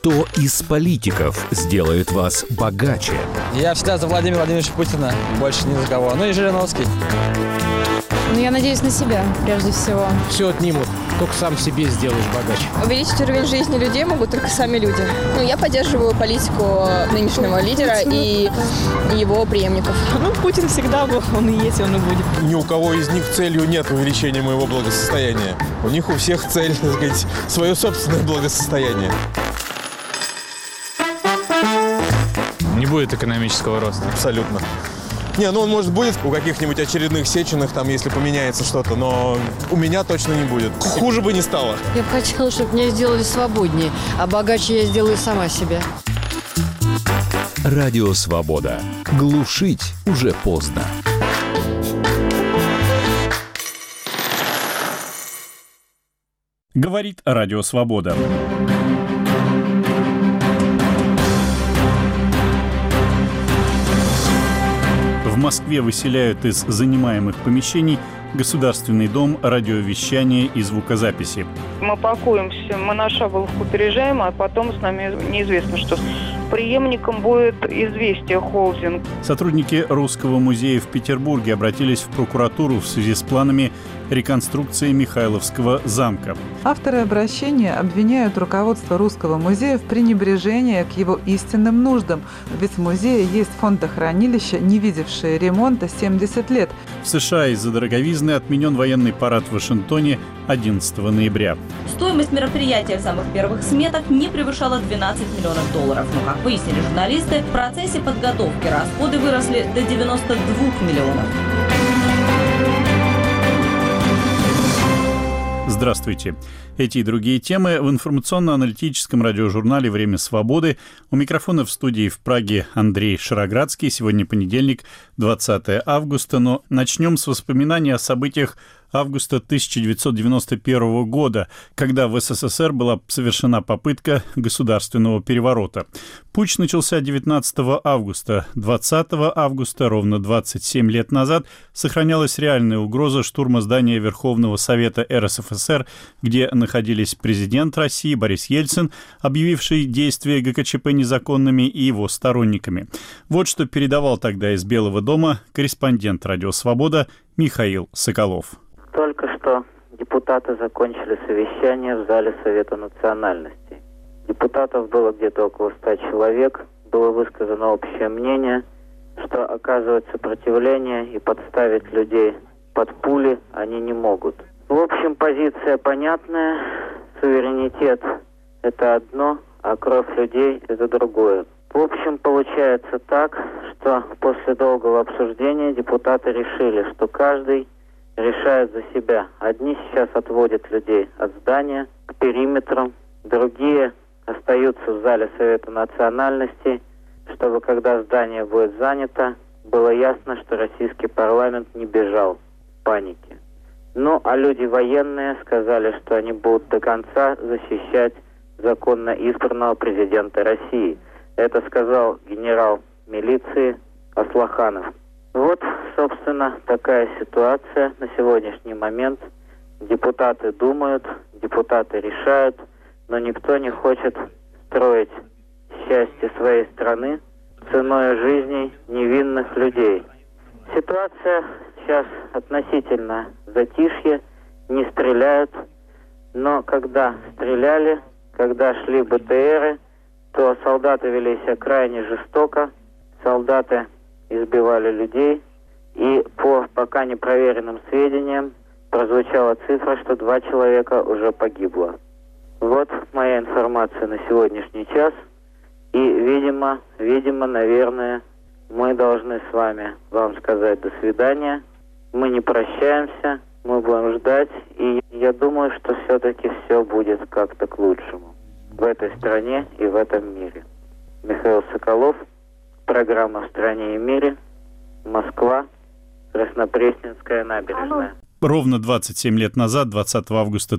Кто из политиков сделает вас богаче? Я всегда за Владимира Владимировича Путина, больше ни за кого. Ну и Жириновский. Я надеюсь на себя, прежде всего. Все отнимут, только сам себе сделаешь богаче. Увеличить уровень жизни людей могут только сами люди. Я поддерживаю политику нынешнего лидера и его преемников. Путин всегда был, он и есть, он и будет. Ни у кого из них целью нет увеличения моего благосостояния. У них у всех цель, так сказать, свое собственное благосостояние. Не будет экономического роста. Абсолютно. Он, может, будет у каких-нибудь очередных Сеченых, там, если поменяется что-то, но у меня точно не будет. Хуже бы не стало. Я бы хотела, чтобы меня сделали свободнее, а богаче я сделаю сама себя. Радио «Свобода». Глушить уже поздно. Говорит Радио «Свобода». В Москве выселяют из занимаемых помещений Государственный дом радиовещания и звукозаписи. Мы пакуемся, мы на шаговку переезжаем, а потом с нами неизвестно, что преемником будет «Известия» холдинг. Сотрудники Русского музея в Петербурге обратились в прокуратуру в связи с планами реконструкции Михайловского замка. Авторы обращения обвиняют руководство Русского музея в пренебрежении к его истинным нуждам, ведь в музее есть фондохранилища, не видевшие ремонта 70 лет. В США из-за дороговизны отменен военный парад в Вашингтоне 11 ноября. Стоимость мероприятия в самых первых сметах не превышала 12 миллионов долларов. Но, как выяснили журналисты, в процессе подготовки расходы выросли до 92 миллионов. Здравствуйте. Эти и другие темы в информационно-аналитическом радиожурнале «Время свободы». У микрофона в студии в Праге Андрей Шароградский. Сегодня понедельник, 20 августа. Но начнем с воспоминаний о событиях августа 1991 года, когда в СССР была совершена попытка государственного переворота. Путч начался 19 августа. 20 августа, ровно 27 лет назад, сохранялась реальная угроза штурма здания Верховного Совета РСФСР, где находились президент России Борис Ельцин, объявивший действия ГКЧП незаконными, и его сторонниками. Вот что передавал тогда из Белого дома корреспондент «Радио Свобода» Михаил Соколов. Только что депутаты закончили совещание в зале Совета национальностей. Депутатов было где-то около 100 человек. Было высказано общее мнение, что оказывать сопротивление и подставить людей под пули они не могут. В общем, позиция понятная. Суверенитет – это одно, а кровь людей – это другое. В общем, получается так, что после долгого обсуждения депутаты решили, что каждый решает за себя. Одни сейчас отводят людей от здания к периметру, другие остаются в зале Совета национальностей, чтобы, когда здание будет занято, было ясно, что российский парламент не бежал в панике. А люди военные сказали, что они будут до конца защищать законно избранного президента России. Это сказал генерал милиции Аслаханов. Вот, собственно, такая ситуация на сегодняшний момент. Депутаты думают, депутаты решают, но никто не хочет строить счастье своей страны ценой жизней невинных людей. Ситуация сейчас относительно затишье, не стреляют, но когда стреляли, когда шли БТРы, то солдаты вели себя крайне жестоко, солдаты избивали людей, и по пока непроверенным сведениям прозвучала цифра, что 2 человека уже погибло. Вот моя информация на сегодняшний час, и, видимо, наверное, мы должны с вами вам сказать до свидания. Мы не прощаемся, мы будем ждать, и я думаю, что все-таки все будет как-то к лучшему в этой стране и в этом мире. Михаил Соколов, программа «В стране и мире», Москва, Краснопресненская набережная. Ровно 27 лет назад, 20 августа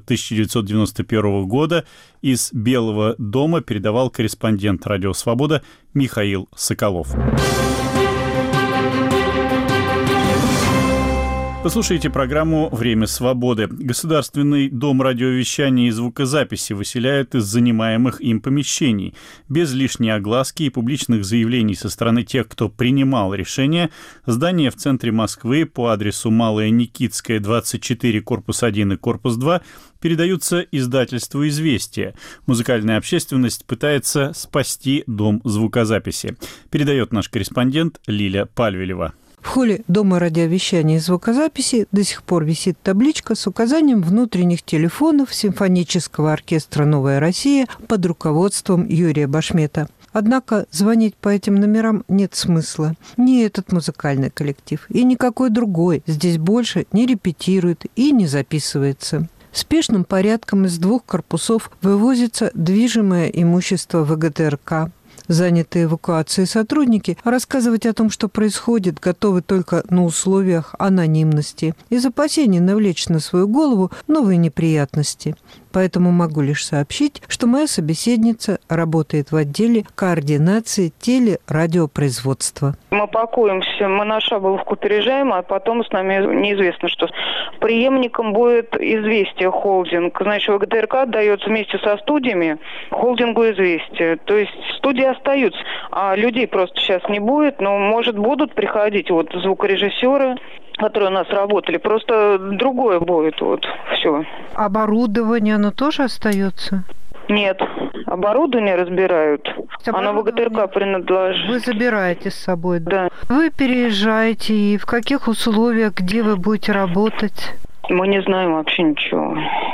1991 года, из Белого дома передавал корреспондент «Радио Свобода» Михаил Соколов. Вы слушаете программу «Время свободы». Государственный дом радиовещания и звукозаписи выселяют из занимаемых им помещений. Без лишней огласки и публичных заявлений со стороны тех, кто принимал решение, здание в центре Москвы по адресу Малая Никитская, 24, корпус 1 и корпус 2 передаются издательству «Известия». Музыкальная общественность пытается спасти дом звукозаписи. Передает наш корреспондент Лиля Пальвелева. В холле Дома радиовещания и звукозаписи до сих пор висит табличка с указанием внутренних телефонов симфонического оркестра «Новая Россия» под руководством Юрия Башмета. Однако звонить по этим номерам нет смысла. Ни этот музыкальный коллектив и никакой другой здесь больше не репетирует и не записывается. Спешным порядком из 2 корпусов вывозится движимое имущество ВГТРК. Занятые эвакуацией сотрудники рассказывать о том, что происходит, готовы только на условиях анонимности, из опасений навлечь на свою голову новые неприятности. Поэтому могу лишь сообщить, что моя собеседница работает в отделе координации телерадиопроизводства. Мы пакуемся, мы на Шаболовку переезжаем, а потом с нами неизвестно, что преемником будет «Известия» холдинг. Значит, ВГТРК отдается вместе со студиями холдингу «Известия». То есть студии остаются, а людей просто сейчас не будет, но, может, будут приходить вот звукорежиссеры, которые у нас работали, просто другое будет, вот, все. Оборудование, оно тоже остается? Нет, оборудование разбирают, оно ВГТРК принадлежит. Вы забираете с собой? Да. Вы переезжаете, и в каких условиях, где вы будете работать? Мы не знаем вообще ничего.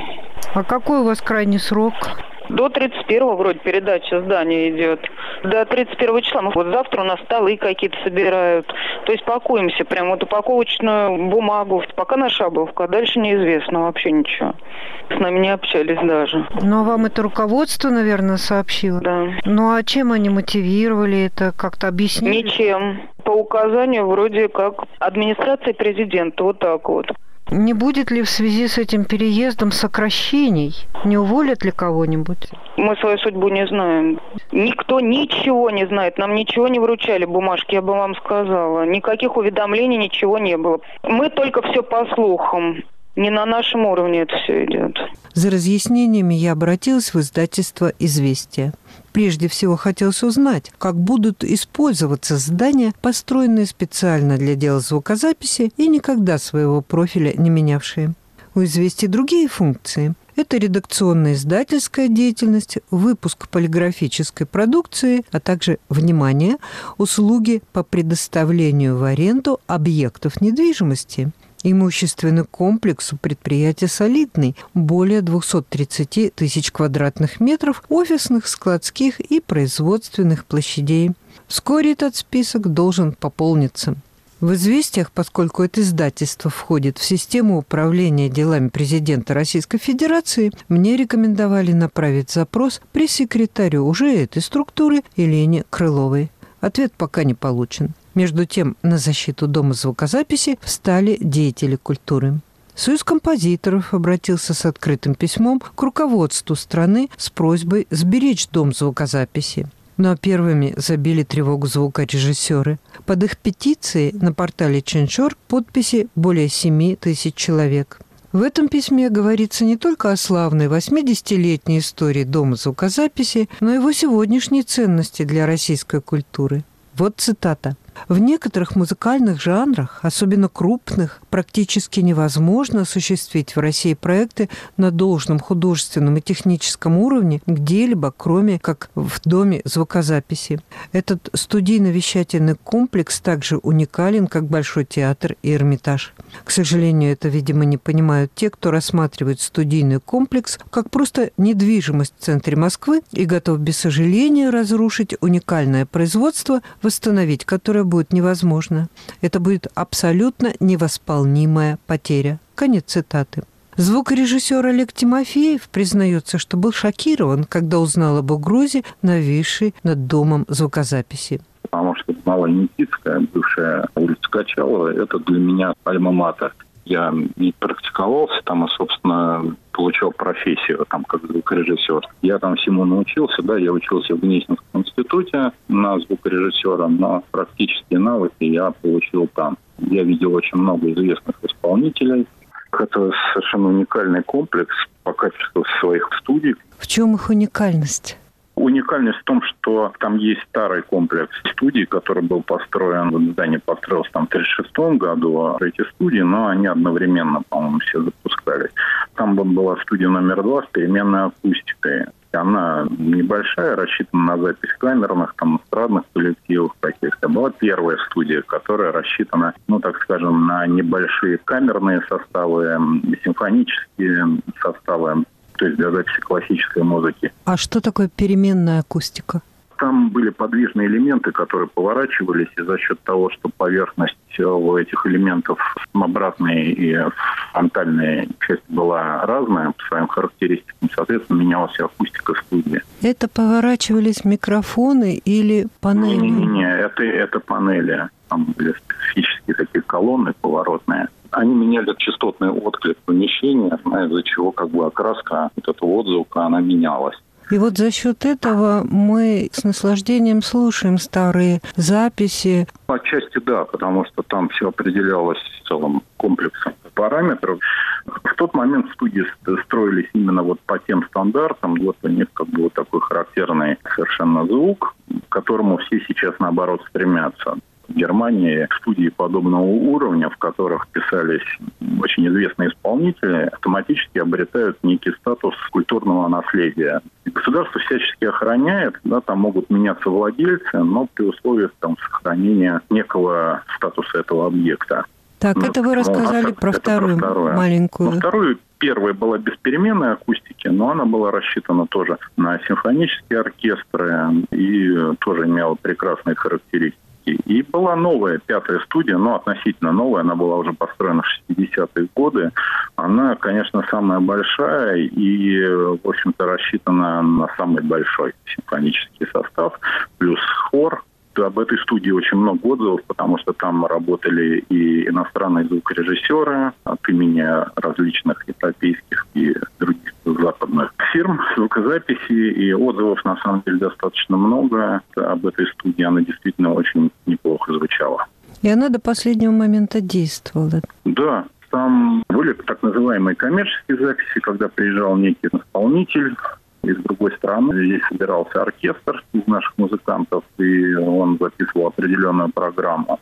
А какой у вас крайний срок? До 31-го вроде передача здания идет. До 31 числа. Вот завтра у нас столы какие-то собирают. То есть пакуемся прям вот упаковочную бумагу. Пока на Шаболовку, а дальше неизвестно вообще ничего. С нами не общались даже. Но вам это руководство, наверное, сообщило? Да. Ну а чем они мотивировали это? Как-то объяснили? Ничем. По указанию вроде как администрации президента. Вот так вот. Не будет ли в связи с этим переездом сокращений? Не уволят ли кого-нибудь? Мы свою судьбу не знаем. Никто ничего не знает. Нам ничего не вручали бумажки, я бы вам сказала. Никаких уведомлений, ничего не было. Мы только все по слухам. Не на нашем уровне это все идет. За разъяснениями я обратилась в издательство «Известия». Прежде всего хотелось узнать, как будут использоваться здания, построенные специально для дела звукозаписи и никогда своего профиля не менявшие. У «Известий» другие функции. Это редакционно-издательская деятельность, выпуск полиграфической продукции, а также, внимание, услуги по предоставлению в аренду объектов недвижимости. Имущественный комплекс у предприятия солидный, более 230 тысяч квадратных метров офисных, складских и производственных площадей. Вскоре этот список должен пополниться. В «Известиях», поскольку это издательство входит в систему управления делами президента Российской Федерации, мне рекомендовали направить запрос пресс-секретарю уже этой структуры Елене Крыловой. Ответ пока не получен. Между тем, на защиту Дома звукозаписи встали деятели культуры. Союз композиторов обратился с открытым письмом к руководству страны с просьбой сберечь Дом звукозаписи. Но первыми забили тревогу звукорежиссеры. Под их петицией на портале Change.org подписи более 7 тысяч человек. В этом письме говорится не только о славной 80-летней истории Дома звукозаписи, но и его сегодняшней ценности для российской культуры. Вот цитата. В некоторых музыкальных жанрах, особенно крупных, практически невозможно осуществить в России проекты на должном художественном и техническом уровне где-либо, кроме как в Доме звукозаписи. Этот студийно-вещательный комплекс также уникален, как Большой театр и Эрмитаж. К сожалению, это, видимо, не понимают те, кто рассматривает студийный комплекс как просто недвижимость в центре Москвы и готов без сожаления разрушить уникальное производство, восстановить которое будет невозможно. Это будет абсолютно невосполнимая потеря. Конец цитаты. Звукорежиссер Олег Тимофеев признается, что был шокирован, когда узнал об угрозе, нависшей над Домом звукозаписи. Потому что Малая Никитская, бывшая улица Качалова, это для меня альма-матер. Я не практиковался там, а, собственно, получал профессию там как звукорежиссер. Я там всему научился, да, я учился в Гнесинском институте на звукорежиссера, но практические навыки я получил там. Я видел очень много известных исполнителей. Это совершенно уникальный комплекс по качеству своих студий. В чем их уникальность? Уникальность в том, что там есть старый комплекс студий, который был построен, здание построилось там в 1936 году, эти студии, но они одновременно, по-моему, все запускались. Там была студия номер 2 с переменной акустикой. Она небольшая, рассчитана на запись камерных, там, эстрадных коллективов каких-то. Была первая студия, которая рассчитана, так скажем, на небольшие камерные составы, симфонические составы, то есть для записи классической музыки. А что такое переменная акустика? Там были подвижные элементы, которые поворачивались, и за счет того, что поверхность у этих элементов обратная и фронтальная часть была разная по своим характеристикам, соответственно, менялась акустика студии. Это поворачивались микрофоны или панели? Не, это панели. Там были специфические такие колонны поворотные. Они меняли частотный отклик помещения, из-за чего окраска этого отзвука, она менялась. И вот за счет этого мы с наслаждением слушаем старые записи. Отчасти да, потому что там все определялось целым комплексом параметров. В тот момент студии строились именно по тем стандартам. У них такой характерный совершенно звук, к которому все сейчас наоборот стремятся. В Германии студии подобного уровня, в которых писались очень известные исполнители, автоматически обретают некий статус культурного наследия. Государство всячески охраняет, там могут меняться владельцы, но при условии сохранения некого статуса этого объекта. Так, это вы рассказали про вторую маленькую. Первая была без переменной акустики, но она была рассчитана тоже на симфонические оркестры и тоже имела прекрасные характеристики. И была новая, пятая студия, относительно новая, она была уже построена в 60-е годы. Она, конечно, самая большая и, в общем-то, рассчитана на самый большой симфонический состав, плюс хор. Об этой студии очень много отзывов, потому что там работали и иностранные звукорежиссеры от имени различных европейских и других западных фирм звукозаписи, и отзывов на самом деле достаточно много об этой студии. Она действительно очень неплохо звучала. И она до последнего момента действовала. Да, там были так называемые коммерческие записи, когда приезжал некий исполнитель из другой страны. Здесь собирался оркестр из наших музыкантов, и он записывал определенную программу.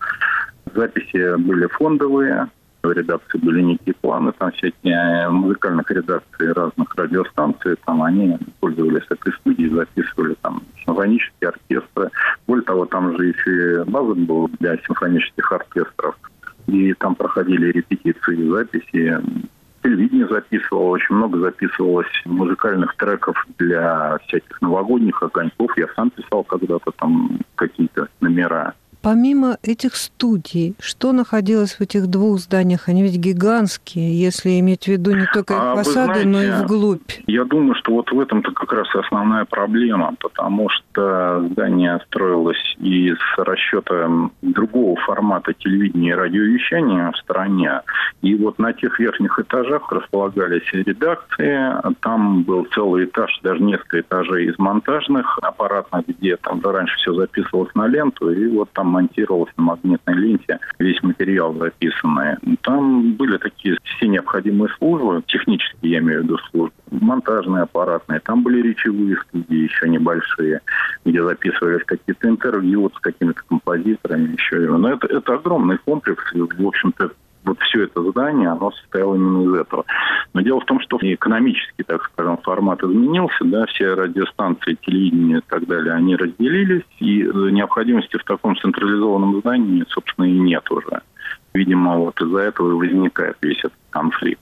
Записи были фондовые, в редакции были некие планы, там всякие музыкальных редакций разных радиостанций, там они пользовались этой студией, записывали там симфонические оркестры. Более того, там же еще и база была для симфонических оркестров, и там проходили репетиции и записи. Телевидение записывало, очень много записывалось музыкальных треков для всяких новогодних огоньков. Я сам писал когда-то там какие-то номера. Помимо этих студий, что находилось в этих двух зданиях? Они ведь гигантские, если иметь в виду не только их фасады, но и вглубь. Я думаю, что в этом-то как раз основная проблема, потому что здание строилось из расчета другого формата телевидения и радиовещания в стране. И на тех верхних этажах располагались редакции. Там был целый этаж, даже несколько этажей из монтажных аппаратных, где там раньше все записывалось на ленту, и там монтировалось на магнитной ленте весь материал записанный. Там были такие все необходимые службы, технические, я имею в виду службы, монтажные, аппаратные. Там были речевые студии еще небольшие, где записывались какие-то интервью с какими-то композиторами еще. Но это огромный комплекс, и, в общем-то, все это здание, оно состояло именно из этого. Но дело в том, что экономический, так скажем, формат изменился, все радиостанции, телевидение и так далее, они разделились, и необходимости в таком централизованном здании, собственно, и нет уже. Видимо, из-за этого и возникает весь этот конфликт.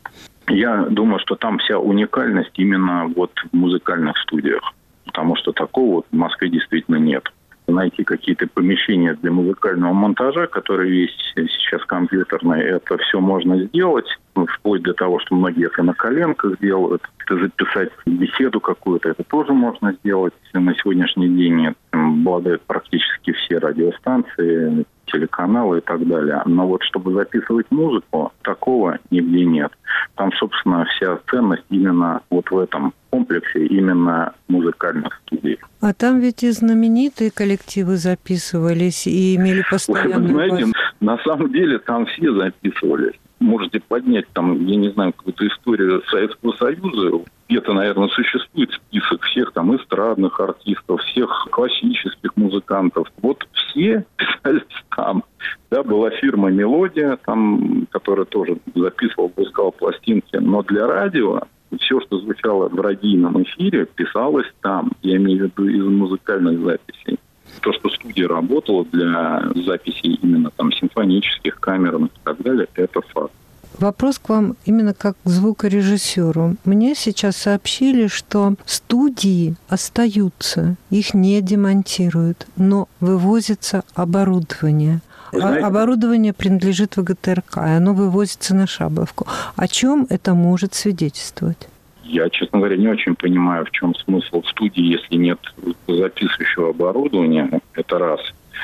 Я думаю, что там вся уникальность именно в музыкальных студиях, потому что такого в Москве действительно нет. Найти какие-то помещения для музыкального монтажа, которые есть сейчас компьютерные, это все можно сделать, вплоть до того, что многие это на коленках делают. Записать беседу какую-то, это тоже можно сделать. На сегодняшний день обладают практически все радиостанции, телеканалы и так далее. Но чтобы записывать музыку, такого нигде нет. Там, собственно, вся ценность именно в этом комплексе, именно музыкальных студий. А там ведь и знаменитые коллективы записывались и имели постоянную... Знаете, На самом деле там все записывались. Можете поднять там, я не знаю, какую-то историю Советского Союза. Где-то, наверное, существует список всех там эстрадных артистов, всех классических музыкантов. Вот все писались там. Да, была фирма «Мелодия», там, которая тоже записывала, выпускала пластинки. Но для радио все, что звучало в радийном эфире, писалось там. Я имею в виду из музыкальных записей. То, что студия работала для записей именно там симфонических, камерных и так далее, это факт. Вопрос к вам именно как к звукорежиссеру. Мне сейчас сообщили, что студии остаются, их не демонтируют, но вывозится оборудование. Оборудование принадлежит ВГТРК, и оно вывозится на Шабловку. О чем это может свидетельствовать? Я, честно говоря, не очень понимаю, в чем смысл студии, если нет записывающего оборудования. Это раз.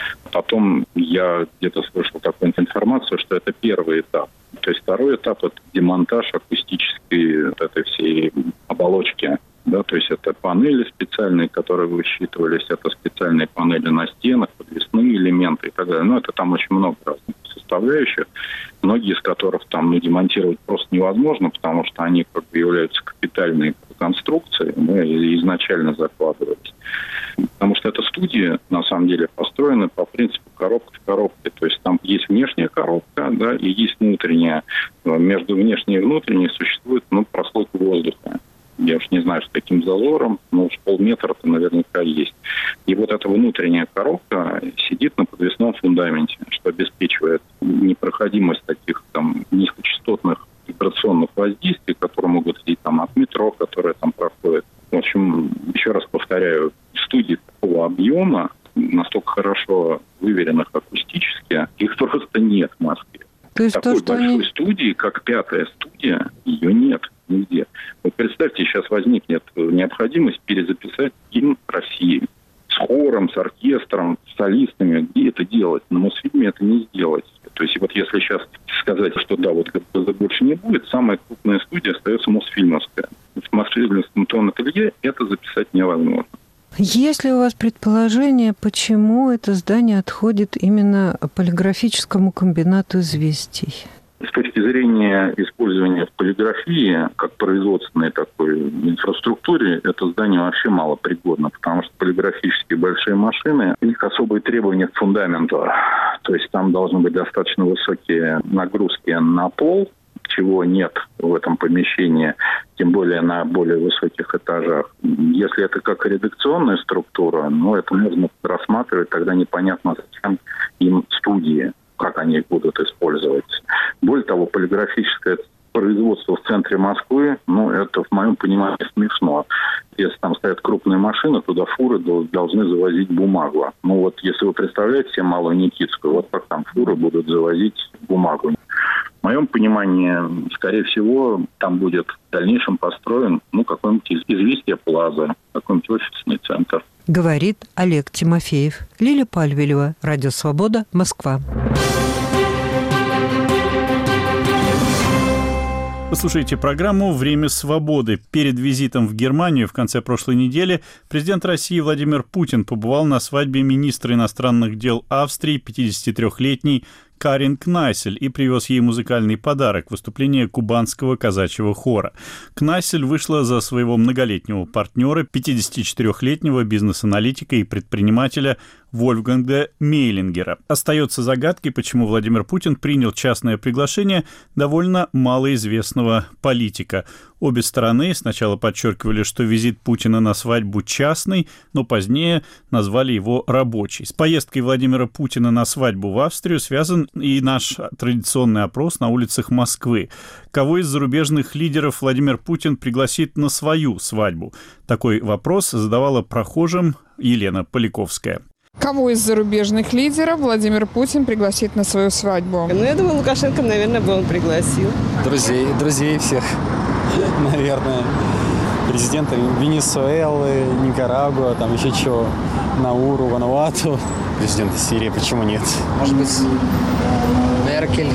Потом я где-то слышал такую информацию, что это первый этап. То есть второй этап – это демонтаж акустической вот этой всей оболочки. Да, то есть это панели специальные, которые высчитывались, это специальные панели на стенах, подвесные элементы и так далее. Но это там очень много разных составляющих, многие из которых там демонтировать просто невозможно, потому что они как бы являются капитальной конструкцией, и изначально закладывались. Потому что эта студия, на самом деле, построена по принципу коробка в коробке. То есть там есть внешняя коробка, да, и есть внутренняя. Между внешней и внутренней существует прослойка воздуха. Я уж не знаю, с каким зазором, но уж полметра-то наверняка есть. И вот эта внутренняя коробка сидит на подвесном фундаменте, что обеспечивает непроходимость таких там низкочастотных вибрационных воздействий, которые могут идти там от метро, которые там проходят. В общем, еще раз повторяю, студии такого объема, настолько хорошо выверенных акустически, их просто нет в Москве. То есть такой большой студии, как «Пятая студия», ее нет нигде. Вот представьте, сейчас возникнет необходимость перезаписать гимн России с хором, с оркестром, с солистами. Где это делать? На Мосфильме это не сделать. То есть вот если сейчас сказать, что да, вот ГПЗ больше не будет, самая крупная студия остается Мосфильмовская. В Мосфильмовском тон-ателье это записать невозможно. Есть ли у вас предположение, почему это здание отходит именно полиграфическому комбинату «Известий»? С точки зрения использования в полиграфии, как производственной такой инфраструктуре, это здание вообще малопригодно, потому что полиграфические большие машины, у них особые требования к фундаменту. То есть там должны быть достаточно высокие нагрузки на пол, чего нет в этом помещении, тем более на более высоких этажах. Если это как редакционная структура, это можно рассматривать, тогда непонятно, зачем им студии, как они их будут использовать. Более того, полиграфическое производство в центре Москвы, это, в моем понимании, смешно. Если там стоят крупные машины, туда фуры должны завозить бумагу. Если вы представляете себе Малую Никитскую, вот как там фуры будут завозить бумагу. В моем понимании, скорее всего, там будет в дальнейшем построен какой-нибудь «Известия Плаза», какой-нибудь офисный центр. Говорит Олег Тимофеев. Лилия Пальвелева, Радио Свобода, Москва. Вы слушаете программу «Время свободы». Перед визитом в Германию в конце прошлой недели президент России Владимир Путин побывал на свадьбе министра иностранных дел Австрии 53-летней Карин Кнайсель и привез ей музыкальный подарок – выступление кубанского казачьего хора. Кнайсель вышла за своего многолетнего партнера, 54-летнего бизнес-аналитика и предпринимателя Вольфганга Мейлингера. Остается загадкой, почему Владимир Путин принял частное приглашение довольно малоизвестного политика. Обе стороны сначала подчеркивали, что визит Путина на свадьбу частный, но позднее назвали его рабочий. С поездкой Владимира Путина на свадьбу в Австрию связан и наш традиционный опрос на улицах Москвы. Кого из зарубежных лидеров Владимир Путин пригласит на свою свадьбу? Такой вопрос задавала прохожим Елена Поляковская. Кого из зарубежных лидеров Владимир Путин пригласит на свою свадьбу? Я думаю, Лукашенко, наверное, бы он пригласил. Друзей всех, наверное. Президента Венесуэлы, Никарагуа, там еще чего, Науру, Вануату. Президента Сирии, почему нет? Может быть, Меркель,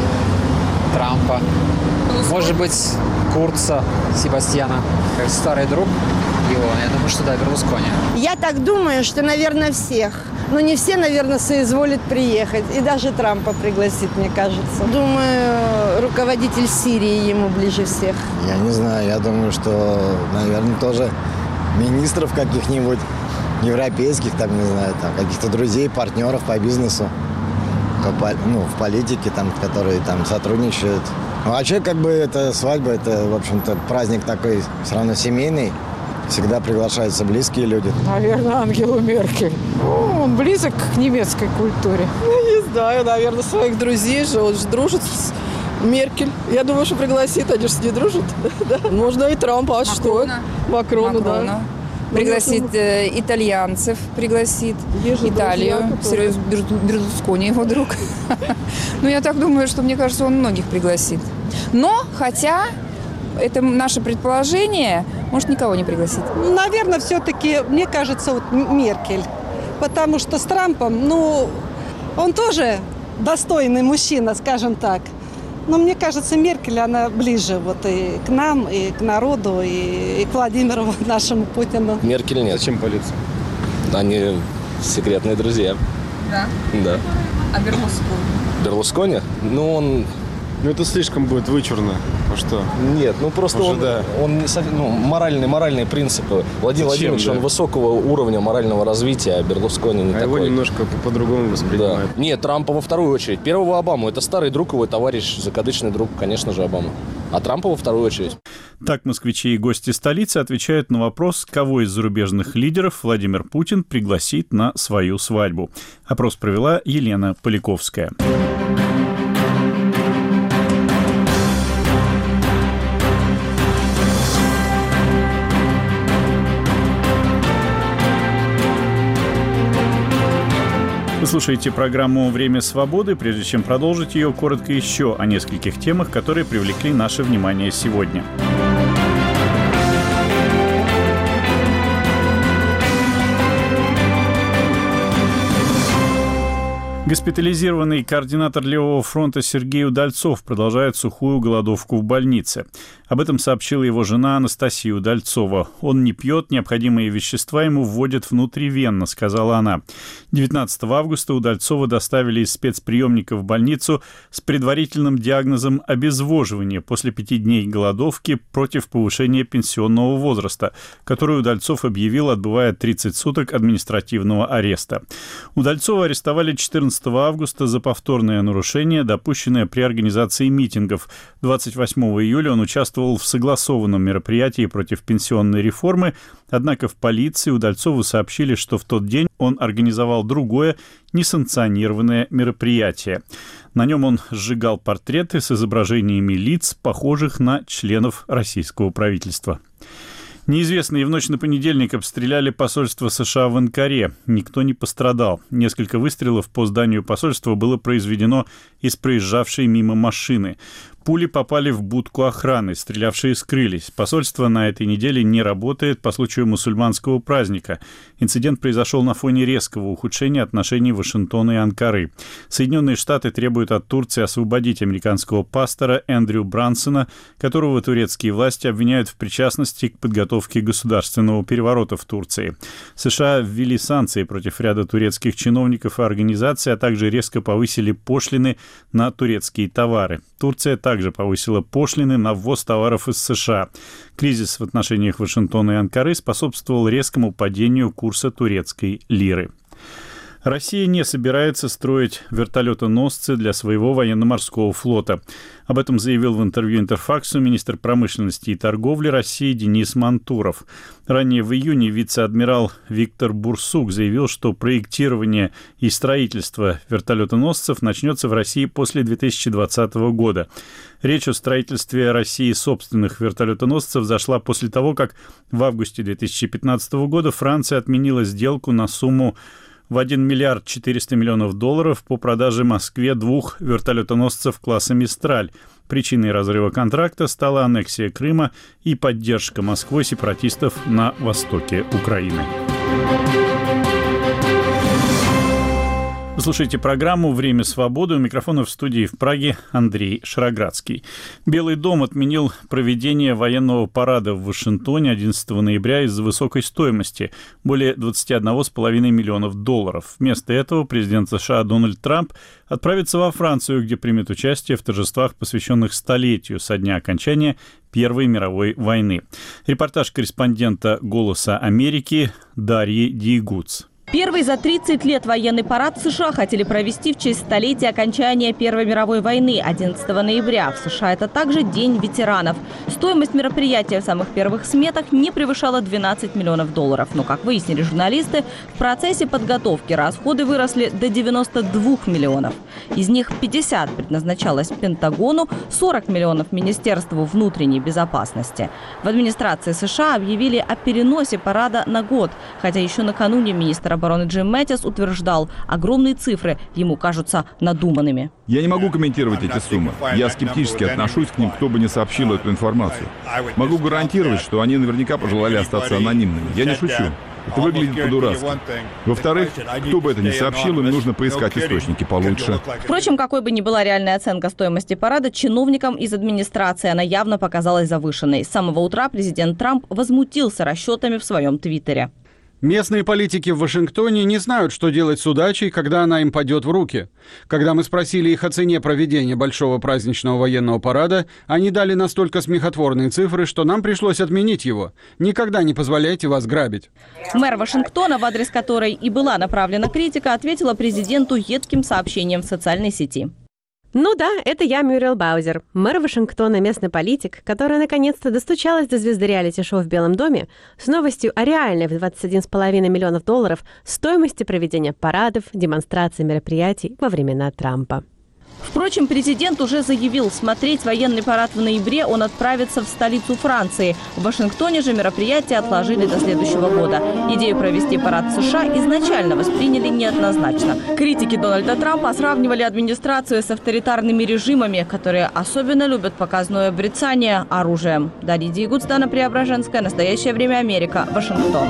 Трампа. Может быть, Курца, Себастьяна, как старый друг. региона. Я думаю, что да, Берлускони. Я так думаю, что, наверное, всех. Но не все, наверное, соизволят приехать. И даже Трампа пригласит, мне кажется. Думаю, руководитель Сирии ему ближе всех. Я не знаю. Я думаю, что, наверное, тоже министров каких-нибудь европейских, там, не знаю, там, каких-то друзей, партнеров по бизнесу, в политике, там, которые там сотрудничают. Ну, вообще, как бы, это свадьба, это, в общем-то, праздник такой все равно семейный. Всегда приглашаются близкие люди. Наверное, Ангелу Меркель. Он близок к немецкой культуре. Не знаю, наверное, своих друзей же. Он же дружит с Меркель. Я думаю, что пригласит, они же с ней дружат. Можно и Трампа, а что? Макрона, да. Пригласит итальянцев, пригласит Италию. Берлускони его друг. Ну, я так думаю, что, мне кажется, он многих пригласит. Но, хотя, это наше предположение, может, никого не пригласит. Наверное, все-таки, мне кажется, вот Меркель. Потому что с Трампом, он тоже достойный мужчина, скажем так. Но мне кажется, Меркель, она ближе вот и к нам, и к народу, и к Владимиру, нашему Путину. Меркель нет. Зачем полиция? Они секретные друзья. Да? Да. А Берлускони? Берлускони? Он... это слишком будет вычурно. А что? Нет, просто он не совсем, моральные принципы. Владимир Владимирович, он высокого уровня морального развития, а Берлускони не такой. Его немножко по-другому воспринимают. Да. Нет, Трампа во вторую очередь. Первого Обаму. Это старый друг его, товарищ, закадычный друг, конечно же, Обама. А Трампа во вторую очередь. Так москвичи и гости столицы отвечают на вопрос, кого из зарубежных лидеров Владимир Путин пригласит на свою свадьбу. Опрос провела Елена Поляковская. Вы слушаете программу «Время свободы». Прежде чем продолжить ее, коротко еще о нескольких темах, которые привлекли наше внимание сегодня. Госпитализированный координатор Левого фронта Сергей Удальцов продолжает сухую голодовку в больнице. Об этом сообщила его жена Анастасия Удальцова. «Он не пьет, необходимые вещества ему вводят внутривенно», — сказала она. 19 августа Удальцова доставили из спецприемника в больницу с предварительным диагнозом обезвоживания после 5 дней голодовки против повышения пенсионного возраста, который Удальцов объявил, отбывая 30 суток административного ареста. Удальцова арестовали 14 августа за повторное нарушение, допущенное при организации митингов. 28 июля он участвовал в согласованном мероприятии против пенсионной реформы, однако в полиции Удальцову сообщили, что в тот день он организовал другое, несанкционированное мероприятие. На нем он сжигал портреты с изображениями лиц, похожих на членов российского правительства. Неизвестные в ночь на понедельник обстреляли посольство США в Анкаре. Никто не пострадал. Несколько выстрелов по зданию посольства было произведено из проезжавшей мимо машины. Пули попали в будку охраны, стрелявшие скрылись. Посольство на этой неделе не работает по случаю мусульманского праздника. Инцидент произошел на фоне резкого ухудшения отношений Вашингтона и Анкары. Соединенные Штаты требуют от Турции освободить американского пастора Эндрю Брансона, которого турецкие власти обвиняют в причастности к подготовке государственного переворота в Турции. США ввели санкции против ряда турецких чиновников и организаций, а также резко повысили пошлины на турецкие товары. Турция также повысила пошлины на ввоз товаров из США. Кризис в отношениях Вашингтона и Анкары способствовал резкому падению курса турецкой лиры. Россия не собирается строить вертолетоносцы для своего военно-морского флота. Об этом заявил в интервью «Интерфаксу» министр промышленности и торговли России Денис Мантуров. Ранее в июне вице-адмирал Виктор Бурсук заявил, что проектирование и строительство вертолетоносцев начнется в России после 2020 года. Речь о строительстве России собственных вертолетоносцев зашла после того, как в августе 2015 года Франция отменила сделку на сумму в 1 миллиард 400 миллионов долларов по продаже Москве 2 вертолетоносцев класса «Мистраль». Причиной разрыва контракта стала аннексия Крыма и поддержка Москвой сепаратистов на востоке Украины. Вы слушаете программу «Время свободы». У микрофона в студии в Праге Андрей Шароградский. Белый дом отменил проведение военного парада в Вашингтоне 11 ноября из-за высокой стоимости – более $21,5 миллионов. Вместо этого президент США Дональд Трамп отправится во Францию, где примет участие в торжествах, посвященных столетию со дня окончания Первой мировой войны. Репортаж корреспондента «Голоса Америки» Дарьи Диегуц. Первый за 30 лет военный парад в США хотели провести в честь столетия окончания Первой мировой войны 11 ноября. В США это также День ветеранов. Стоимость мероприятия в самых первых сметах не превышала $12 миллионов. Но, как выяснили журналисты, в процессе подготовки расходы выросли до 92 миллионов. Из них 50 предназначалось Пентагону, 40 миллионов Министерству внутренней безопасности. В администрации США объявили о переносе парада на год, хотя еще накануне министр обороны Джим Мэттис утверждал, огромные цифры ему кажутся надуманными. Я не могу комментировать эти суммы. Я скептически отношусь к ним, кто бы ни сообщил эту информацию. Могу гарантировать, что они наверняка пожелали остаться анонимными. Я не шучу. Это выглядит по-дурацки. Во-вторых, кто бы это ни сообщил, им нужно поискать источники получше. Впрочем, какой бы ни была реальная оценка стоимости парада, чиновникам из администрации она явно показалась завышенной. С самого утра президент Трамп возмутился расчетами в своем твиттере. Местные политики в Вашингтоне не знают, что делать с удачей, когда она им падет в руки. Когда мы спросили их о цене проведения большого праздничного военного парада, они дали настолько смехотворные цифры, что нам пришлось отменить его. Никогда не позволяйте вас грабить. Мэр Вашингтона, в адрес которой и была направлена критика, ответила президенту едким сообщением в социальной сети. Ну да, это я, Мюрриел Баузер, мэр Вашингтона, местный политик, которая наконец-то достучалась до звезды реалити-шоу в Белом доме с новостью о реальной в $21,5 миллионов стоимости проведения парадов, демонстраций, мероприятий во времена Трампа. Впрочем, президент уже заявил, смотреть военный парад в ноябре он отправится в столицу Франции. В Вашингтоне же мероприятие отложили до следующего года. Идею провести парад в США изначально восприняли неоднозначно. Критики Дональда Трампа сравнивали администрацию с авторитарными режимами, которые особенно любят показное брецание оружием. Дарья Диегуц, Дана Преображенская, «Настоящее время Америка», Вашингтон.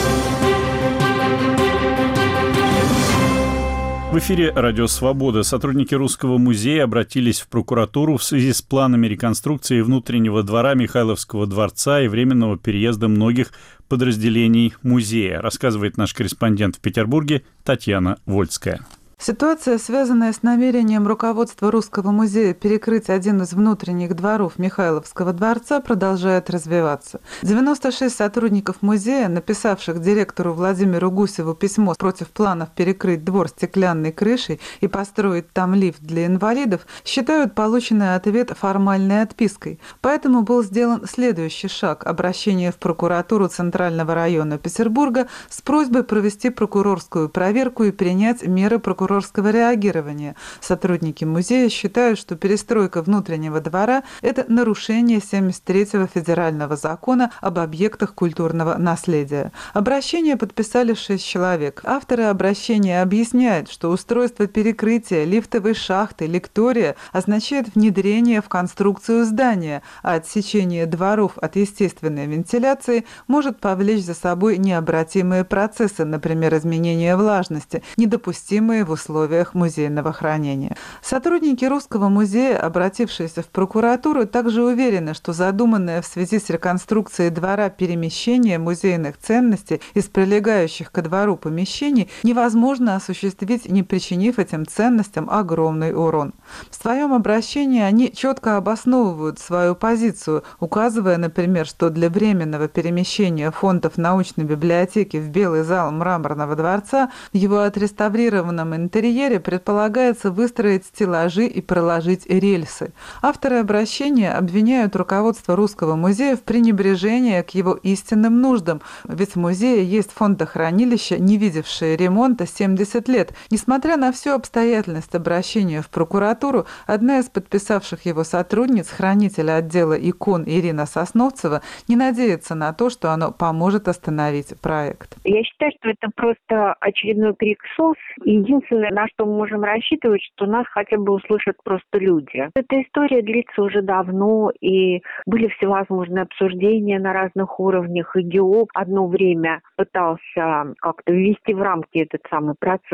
В эфире «Радио Свобода». Сотрудники Русского музея обратились в прокуратуру в связи с планами реконструкции внутреннего двора Михайловского дворца и временного переезда многих подразделений музея, рассказывает наш корреспондент в Петербурге Татьяна Вольская. Ситуация, связанная с намерением руководства Русского музея перекрыть один из внутренних дворов Михайловского дворца, продолжает развиваться. 96 сотрудников музея, написавших директору Владимиру Гусеву письмо против планов перекрыть двор стеклянной крышей и построить там лифт для инвалидов, считают полученный ответ формальной отпиской. Поэтому был сделан следующий шаг – обращение в прокуратуру Центрального района Петербурга с просьбой провести прокурорскую проверку и принять меры прокурорского реагирования. Сотрудники музея считают, что перестройка внутреннего двора – это нарушение 73-го федерального закона об объектах культурного наследия. Обращение подписали 6 человек. Авторы обращения объясняют, что устройство перекрытия лифтовой шахты «Лектория» означает внедрение в конструкцию здания, а отсечение дворов от естественной вентиляции может повлечь за собой необратимые процессы, например, изменение влажности, недопустимые в условиях музейного хранения. Сотрудники Русского музея, обратившиеся в прокуратуру, также уверены, что задуманное в связи с реконструкцией двора перемещение музейных ценностей из прилегающих ко двору помещений невозможно осуществить, не причинив этим ценностям огромный урон. В своем обращении они четко обосновывают свою позицию, указывая, например, что для временного перемещения фондов научной библиотеки в Белый зал Мраморного дворца в его отреставрированном интерьере предполагается выстроить стеллажи и проложить рельсы. Авторы обращения обвиняют руководство Русского музея в пренебрежении к его истинным нуждам, ведь в музее есть фондохранилище, не видевшее ремонта 70 лет. Несмотря на всю обстоятельность обращения в прокуратуру, одна из подписавших его сотрудниц, хранитель отдела икон Ирина Сосновцева, не надеется на то, что оно поможет остановить проект. Я считаю, что это просто очередной крик СОС. Единственное, на что мы можем рассчитывать, что нас хотя бы услышат просто люди. Эта история длится уже давно, и были всевозможные обсуждения на разных уровнях. И ГИОП одно время пытался как-то ввести в рамки этот самый процесс.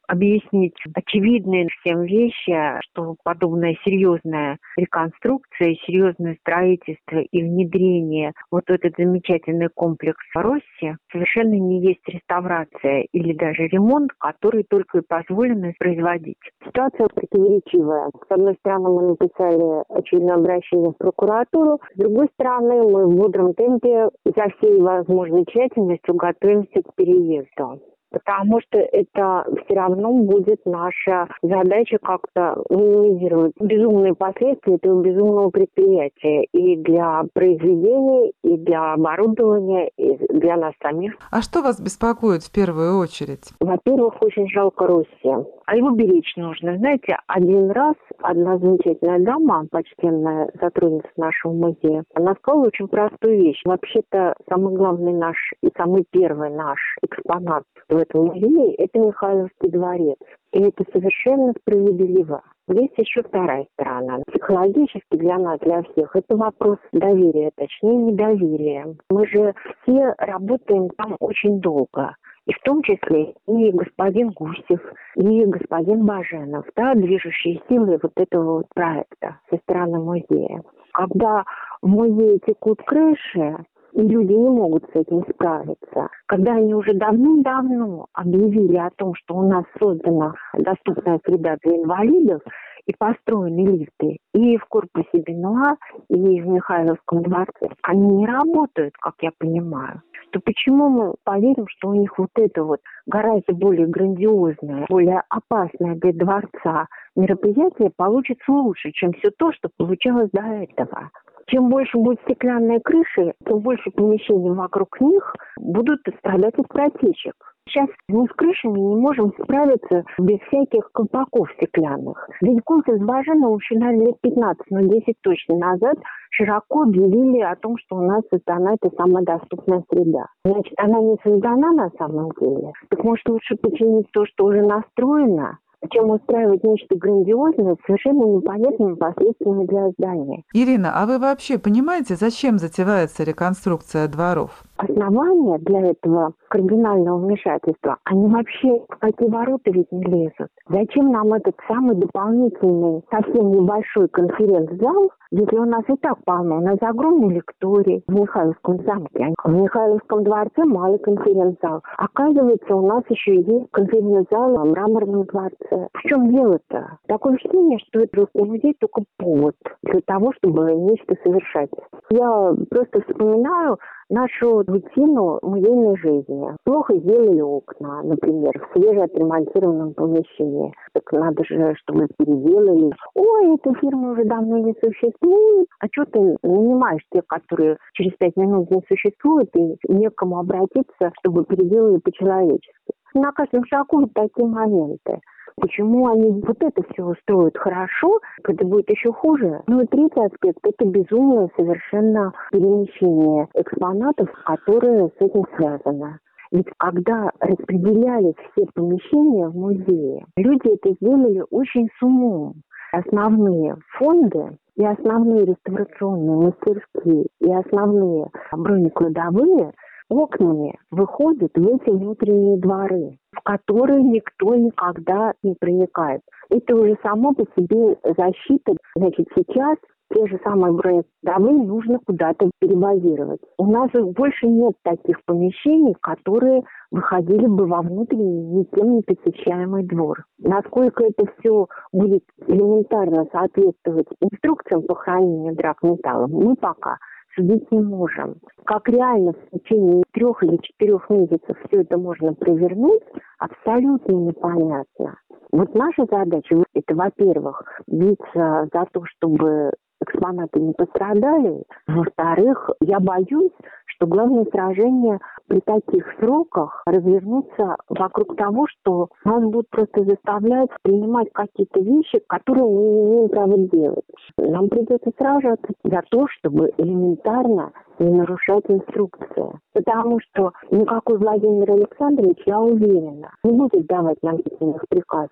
объяснить очевидные всем вещи, что подобная серьезная реконструкция, серьезное строительство и внедрение вот в этот замечательный комплекс Росси совершенно не есть реставрация или даже ремонт, который только и позволено производить. Ситуация противоречивая. С одной стороны, мы написали очередное обращение в прокуратуру, с другой стороны, мы в бодром темпе и со всей возможной тщательностью готовимся к переезду. Потому что это все равно будет наша задача как-то минимизировать безумные последствия этого безумного предприятия и для произведения, и для оборудования, и для нас самих. А что вас беспокоит в первую очередь? Во-первых, очень жалко Росси. А его беречь нужно. Знаете, один раз одна замечательная дама, почтенная сотрудница нашего музея, она сказала очень простую вещь. Вообще-то самый главный наш и самый первый наш экспонат в этом музее – это Михайловский дворец. И это совершенно справедливо. Есть еще вторая сторона. Психологически для нас, для всех, это вопрос доверия, точнее недоверия. Мы же все работаем там очень долго. И в том числе и господин Гусев, и господин Баженов, да, движущие силы вот этого вот проекта со стороны музея. Когда в музее текут крыши, и люди не могут с этим справиться. Когда они уже давным-давно объявили о том, что у нас создана доступная среда для инвалидов, и построены лифты и в корпусе Бенуа, и в Михайловском дворце, они не работают, как я понимаю, то почему мы поверим, что у них вот это вот гораздо более грандиозное, более опасное для дворца мероприятие получится лучше, чем все то, что получалось до этого? Чем больше будет стеклянные крыши, тем больше помещений вокруг них будут страдать от протечек. Сейчас мы с крышами не можем справиться без всяких колпаков стеклянных. Ведь Гусев с Баженовым еще, наверное, лет 15, но 10 точно назад широко объявили о том, что у нас создана эта самая доступная среда. Значит, она не создана на самом деле. Так может лучше починить то, что уже настроено, чем устраивать нечто грандиозное с совершенно непонятными последствиями для здания. Ирина, а вы вообще понимаете, зачем затевается реконструкция дворов? Основания для этого кардинального вмешательства, они вообще в какие ворота ведь не лезут. Зачем нам этот самый дополнительный, совсем небольшой конференц-зал, если у нас и так полно? У нас огромный лекторий в Михайловском замке. В Михайловском дворце малый конференц-зал. Оказывается, у нас еще есть конференц-зал в Мраморном дворце. В чем дело-то? Такое ощущение, что это русский музей только повод для того, чтобы нечто совершать. Я просто вспоминаю нашу рутину музейной жизни. Плохо сделали окна, например, в свежеотремонтированном помещении. Так надо же, чтобы переделали. Ой, эта фирма уже давно не существует. А что ты нанимаешь тех, которые через 5 минут не существуют, и некому обратиться, чтобы переделали по-человечески? На каждом шагу вот такие моменты. Почему они вот это все устроят хорошо, это будет еще хуже? Ну и третий аспект – это безумное совершенно перемещение экспонатов, которые с этим связаны. Ведь когда распределялись все помещения в музее, люди это сделали очень с умом. Основные фонды и основные реставрационные мастерские и основные бронекладовые окнами выходят в эти внутренние дворы, в которые никто никогда не проникает. Это уже само по себе защита. Значит, сейчас те же самые бронекладовые нужно куда-то перебазировать. У нас больше нет таких помещений, которые выходили бы во внутренний, никем не посещаемый двор. Насколько это все будет элементарно соответствовать инструкциям по хранению драгметаллов, мы пока судить не можем. Как реально в течение 3 или 4 месяцев все это можно провернуть, абсолютно непонятно. Вот наша задача – это, во-первых, биться за то, чтобы экспонаты не пострадали. Во-вторых, я боюсь, что главное сражение при таких сроках развернуться вокруг того, что нас будут просто заставлять принимать какие-то вещи, которые мы не имеем права делать. Нам придется сражаться за то, чтобы элементарно не нарушать инструкции. Потому что никакой Владимир Александрович, я уверена, не будет давать нам письменных приказов.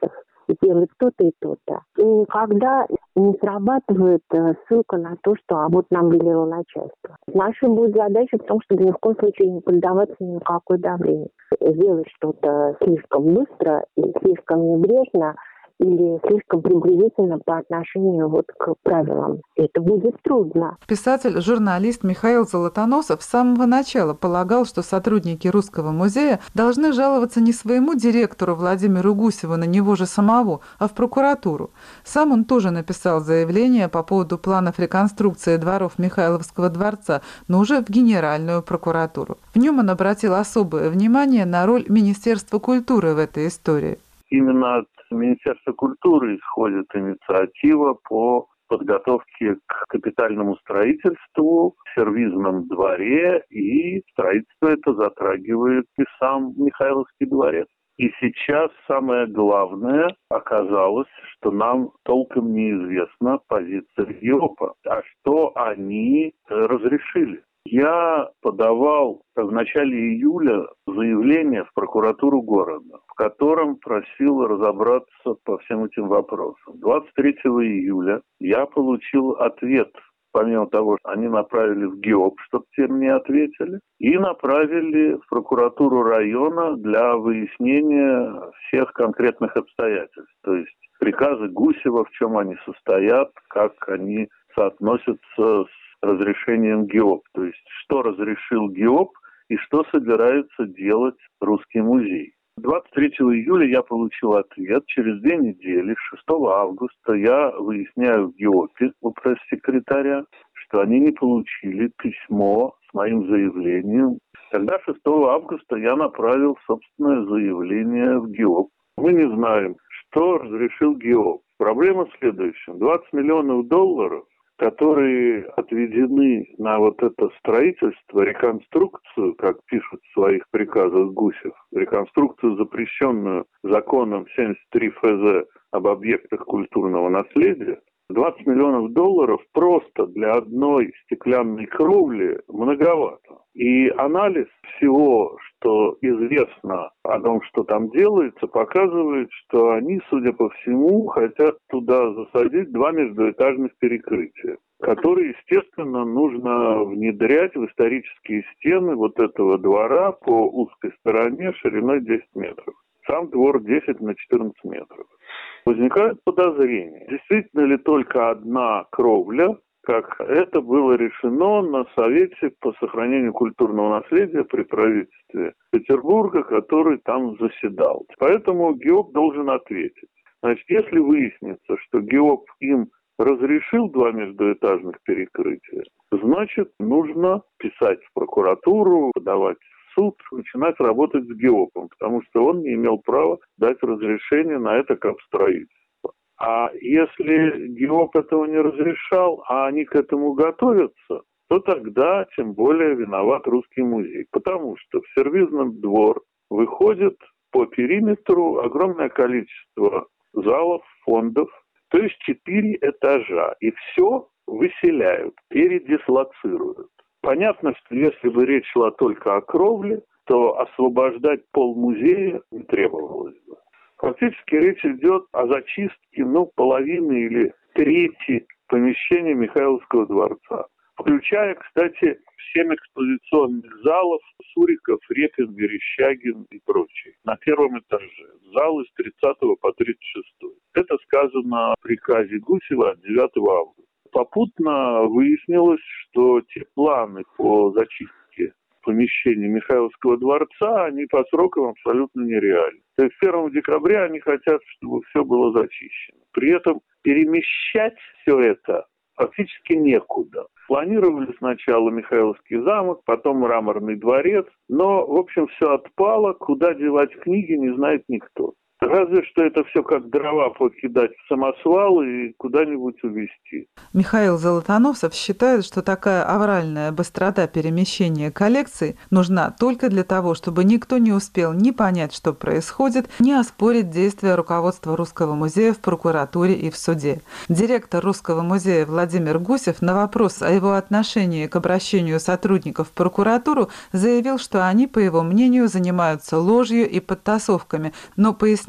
сделать то-то и то-то. И никогда не срабатывает ссылка на то, что вот нам велело начальство. Наша будет задача в том, чтобы ни в коем случае не поддаваться ни на какое давление. Сделать что-то слишком быстро и слишком небрежно или слишком пренебрежительно по отношению к правилам. Это будет трудно. Писатель, журналист Михаил Золотоносов с самого начала полагал, что сотрудники Русского музея должны жаловаться не своему директору Владимиру Гусеву на него же самого, а в прокуратуру. Сам он тоже написал заявление по поводу планов реконструкции дворов Михайловского дворца, но уже в Генеральную прокуратуру. В нем он обратил особое внимание на роль Министерства культуры в этой истории. Именно от Министерства культуры исходит инициатива по подготовке к капитальному строительству в сервизном дворе, и строительство это затрагивает и сам Михайловский дворец. И сейчас самое главное оказалось, что нам толком неизвестна позиция ГИОПа, а что они разрешили. Я подавал в начале июля заявление в прокуратуру города, в котором просил разобраться по всем этим вопросам. 23 июля я получил ответ. Помимо того, что они направили в ГИОП, чтобы те мне ответили, и направили в прокуратуру района для выяснения всех конкретных обстоятельств. То есть приказы Гусева, в чем они состоят, как они соотносятся с разрешением ГИОП. То есть что разрешил ГИОП и что собирается делать Русский музей. 23 июля я получил ответ. Через 2 недели, 6 августа, я выясняю в ГИОПе у пресс-секретаря, что они не получили письмо с моим заявлением. Тогда 6 августа я направил собственное заявление в ГИОП. Мы не знаем, что разрешил ГИОП. Проблема в следующем. 20 миллионов долларов, которые отведены на вот это строительство, реконструкцию, как пишут в своих приказах Гусев, реконструкцию, запрещенную законом 73 ФЗ об объектах культурного наследия, 20 миллионов долларов просто для одной стеклянной кровли многовато. И анализ всего, что известно о том, что там делается, показывает, что они, судя по всему, хотят туда засадить 2 междуэтажных перекрытия, которые, естественно, нужно внедрять в исторические стены вот этого двора по узкой стороне шириной 10 метров. Сам двор 10 на 14 метров. Возникает подозрение, действительно ли только одна кровля, как это было решено на Совете по сохранению культурного наследия при правительстве Петербурга, который там заседал. Поэтому ГИОП должен ответить. Значит, если выяснится, что ГИОП им разрешил 2 междуэтажных перекрытия, значит, нужно писать в прокуратуру, подавать в суд, начинать работать с ГИОПом, потому что он не имел права дать разрешение на это как строительство. А если ГИОП этого не разрешал, а они к этому готовятся, то тогда тем более виноват Русский музей. Потому что в сервизный двор выходит по периметру огромное количество залов, фондов, то есть 4 этажа. И все выселяют, передислоцируют. Понятно, что если бы речь шла только о кровле, то освобождать пол музея не требовалось бы. Фактически речь идет о зачистке, половины или трети помещения Михайловского дворца. Включая, кстати, 7 экспозиционных залов Суриков, Репин, Верещагин и прочие. На первом этаже. Залы с 30 по 36. Это сказано в приказе Гусева от 9 августа. Попутно выяснилось, что те планы по зачистке помещений Михайловского дворца, они по срокам абсолютно нереальны. То есть 1 декабря они хотят, чтобы все было зачищено. При этом перемещать все это фактически некуда. Планировали сначала Михайловский замок, потом Мраморный дворец, но, в общем, все отпало. Куда девать книги, не знает никто. Разве что это все как дрова покидать в самосвал и куда-нибудь увезти. Михаил Золотоносов считает, что такая авральная быстрота перемещения коллекций нужна только для того, чтобы никто не успел ни понять, что происходит, ни оспорить действия руководства Русского музея в прокуратуре и в суде. Директор Русского музея Владимир Гусев на вопрос о его отношении к обращению сотрудников в прокуратуру заявил, что они, по его мнению, занимаются ложью и подтасовками, но пояснил,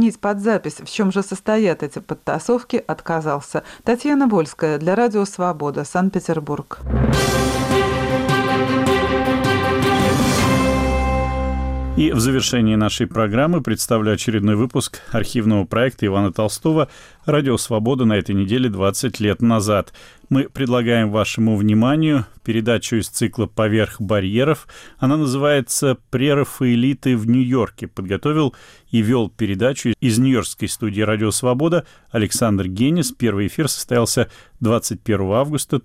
уточнить под запись, в чем же состоят эти подтасовки, отказался. Татьяна Вольская для Радио Свобода, Санкт-Петербург. И в завершении нашей программы представлю очередной выпуск архивного проекта Ивана Толстого «Радио Свобода» на этой неделе 20 лет назад. Мы предлагаем вашему вниманию передачу из цикла «Поверх барьеров». Она называется «Прерафаэлиты в Нью-Йорке». Подготовил и вел передачу из нью-йоркской студии «Радио Свобода» Александр Генис. Первый эфир состоялся 21 августа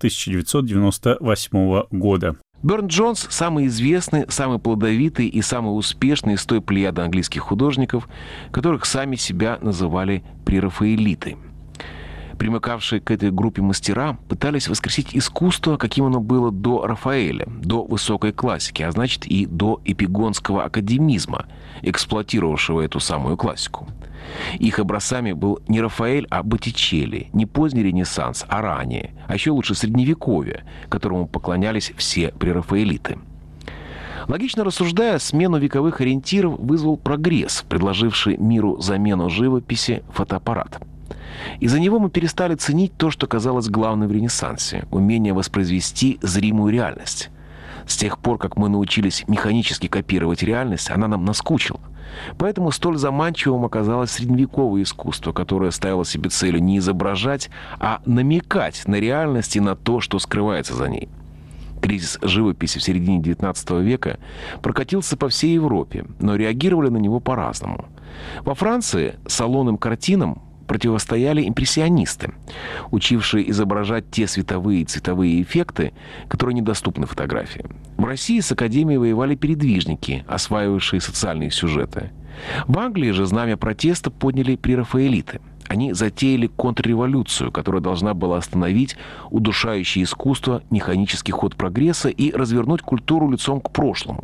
1998 года. Бёрн Джонс – самый известный, самый плодовитый и самый успешный из той плеяды английских художников, которых сами себя называли прерафаэлиты. Примыкавшие к этой группе мастера пытались воскресить искусство, каким оно было до Рафаэля, до высокой классики, а значит и до эпигонского академизма, эксплуатировавшего эту самую классику. Их образцами был не Рафаэль, а Боттичелли, не поздний Ренессанс, а ранее, а еще лучше Средневековье, которому поклонялись все прерафаэлиты. Логично рассуждая, смену вековых ориентиров вызвал прогресс, предложивший миру замену живописи — фотоаппарат. Из-за него мы перестали ценить то, что казалось главным в Ренессансе — умение воспроизвести зримую реальность. С тех пор, как мы научились механически копировать реальность, она нам наскучила. Поэтому столь заманчивым оказалось средневековое искусство, которое ставило себе целью не изображать, а намекать на реальность и на то, что скрывается за ней. Кризис живописи в середине XIX века прокатился по всей Европе, но реагировали на него по-разному. Во Франции салонным картинам противостояли импрессионисты, учившие изображать те световые и цветовые эффекты, которые недоступны фотографии. В России с Академией воевали передвижники, осваивавшие социальные сюжеты. В Англии же знамя протеста подняли прерафаэлиты. Они затеяли контрреволюцию, которая должна была остановить удушающее искусство, механический ход прогресса и развернуть культуру лицом к прошлому.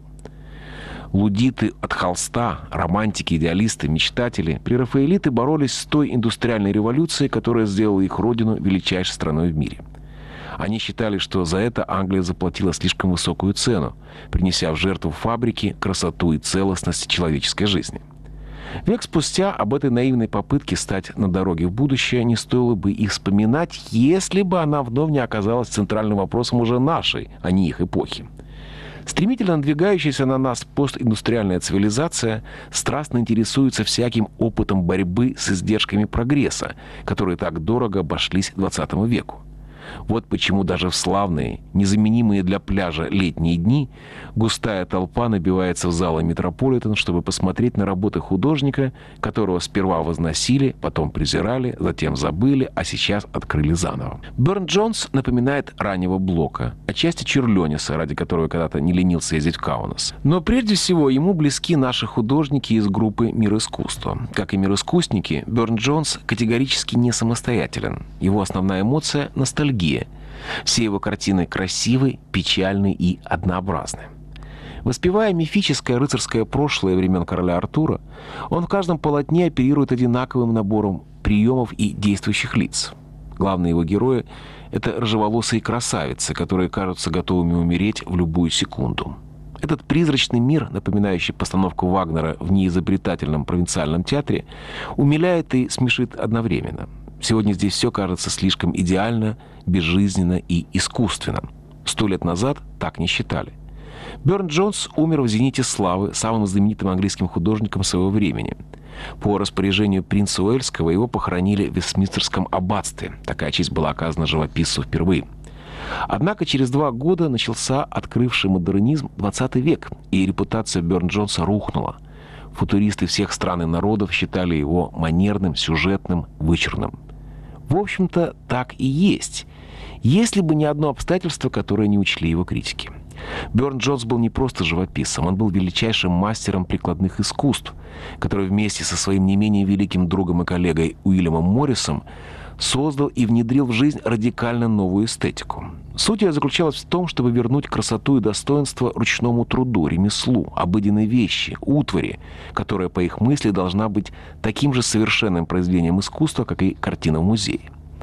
Лудиты от холста, романтики, идеалисты, мечтатели, прерафаэлиты боролись с той индустриальной революцией, которая сделала их родину величайшей страной в мире. Они считали, что за это Англия заплатила слишком высокую цену, принеся в жертву фабрике красоту и целостность человеческой жизни. Век спустя об этой наивной попытке стать на дороге в будущее не стоило бы и вспоминать, если бы она вновь не оказалась центральным вопросом уже нашей, а не их эпохи. Стремительно надвигающаяся на нас постиндустриальная цивилизация страстно интересуется всяким опытом борьбы с издержками прогресса, которые так дорого обошлись XX веку. Вот почему даже в славные, незаменимые для пляжа летние дни густая толпа набивается в залы Метрополитен, чтобы посмотреть на работы художника, которого сперва возносили, потом презирали, затем забыли, а сейчас открыли заново. Бёрн Джонс напоминает раннего Блока, отчасти Черлёниса, ради которого когда-то не ленился ездить в Каунас. Но прежде всего ему близки наши художники из группы «Мир искусства». Как и мироискусники, Бёрн Джонс категорически не самостоятелен. Его основная эмоция — ностальгия. Все его картины красивы, печальны и однообразны. Воспевая мифическое рыцарское прошлое времен короля Артура, он в каждом полотне оперирует одинаковым набором приемов и действующих лиц. Главные его герои — это рыжеволосые красавицы, которые кажутся готовыми умереть в любую секунду. Этот призрачный мир, напоминающий постановку Вагнера в неизобретательном провинциальном театре, умиляет и смешит одновременно. Сегодня здесь все кажется слишком идеально, безжизненно и искусственно. 100 лет назад так не считали. Бёрн Джонс умер в зените славы, самым знаменитым английским художником своего времени. По распоряжению принца Уэльского его похоронили в Вестминстерском аббатстве. Такая честь была оказана живописцу впервые. Однако через 2 года начался открывший модернизм 20 век, и репутация Бёрн Джонса рухнула. Футуристы всех стран и народов считали его манерным, сюжетным, вычурным. В общем-то, так и есть. Если бы не одно обстоятельство, которое не учли его критики. Бёрн Джонс был не просто живописцем, он был величайшим мастером прикладных искусств, который вместе со своим не менее великим другом и коллегой Уильямом Моррисом создал и внедрил в жизнь радикально новую эстетику. Суть ее заключалась в том, чтобы вернуть красоту и достоинство ручному труду, ремеслу, обыденной вещи, утвари, которая, по их мысли, должна быть таким же совершенным произведением искусства, как и картина в музее.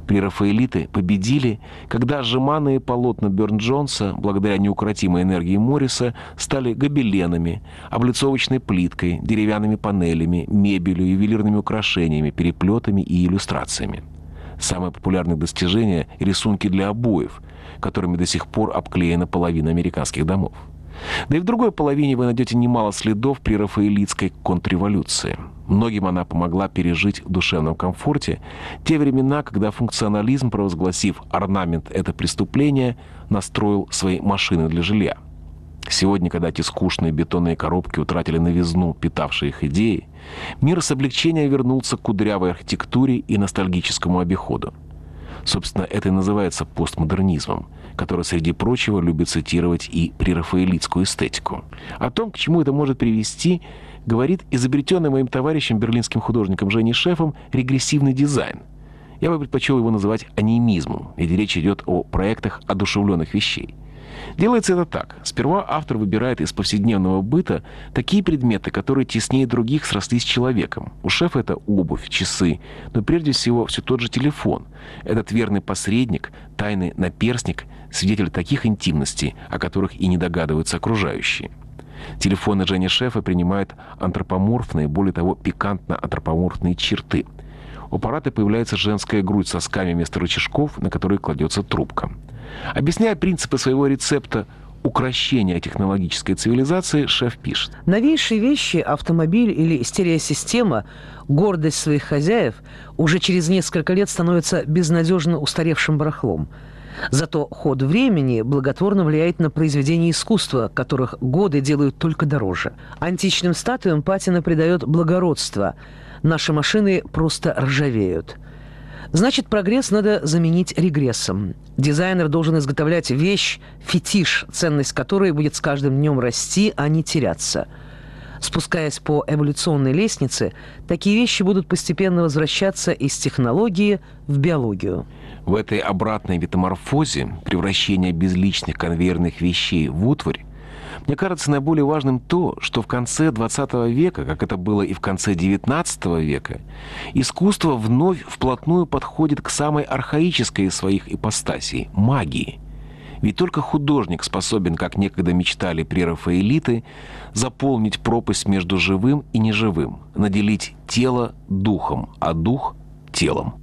Прерафаэлиты победили, когда сжиманные полотна Бёрн-Джонса, благодаря неукротимой энергии Морриса, стали гобеленами, облицовочной плиткой, деревянными панелями, мебелью, ювелирными украшениями, переплетами и иллюстрациями. Самое популярное достижение – рисунки для обоев, которыми до сих пор обклеена половина американских домов. Да и в другой половине вы найдете немало следов прерафаэлитской контрреволюции. Многим она помогла пережить в душевном комфорте те времена, когда функционализм, провозгласив орнамент — это преступление, настроил свои машины для жилья. Сегодня, когда эти скучные бетонные коробки утратили новизну, питавшие их идеи, мир с облегчением вернулся к кудрявой архитектуре и ностальгическому обиходу. Собственно, это и называется постмодернизмом, который, среди прочего, любит цитировать и прерафаэлитскую эстетику. О том, к чему это может привести, говорит изобретенный моим товарищем, берлинским художником Женей Шефом, регрессивный дизайн. Я бы предпочел его называть анимизмом, ведь речь идет о проектах одушевленных вещей. Делается это так. Сперва автор выбирает из повседневного быта такие предметы, которые теснее других срослись с человеком. У Шефа это обувь, часы, но прежде всего все тот же телефон. Этот верный посредник, тайный наперстник, свидетель таких интимностей, о которых и не догадываются окружающие. Телефоны Жени Шефа принимают антропоморфные, более того, пикантно-антропоморфные черты. У аппарата появляется женская грудь с сосками вместо рычажков, на которые кладется трубка. Объясняя принципы своего рецепта укрощения технологической цивилизации, Шеф пишет. Новейшие вещи, автомобиль или стереосистема, гордость своих хозяев, уже через несколько лет становятся безнадежно устаревшим барахлом. Зато ход времени благотворно влияет на произведения искусства, которых годы делают только дороже. Античным статуям патина придает благородство. Наши машины просто ржавеют. Значит, прогресс надо заменить регрессом. Дизайнер должен изготовлять вещь, фетиш, ценность которой будет с каждым днем расти, а не теряться. Спускаясь по эволюционной лестнице, такие вещи будут постепенно возвращаться из технологии в биологию. В этой обратной метаморфозе, превращения безличных конвейерных вещей в утварь, мне кажется наиболее важным то, что в конце 20 века, как это было и в конце 19 века, искусство вновь вплотную подходит к самой архаической из своих ипостасей – магии. Ведь только художник способен, как некогда мечтали прерафаэлиты, заполнить пропасть между живым и неживым, наделить тело духом, а дух – телом.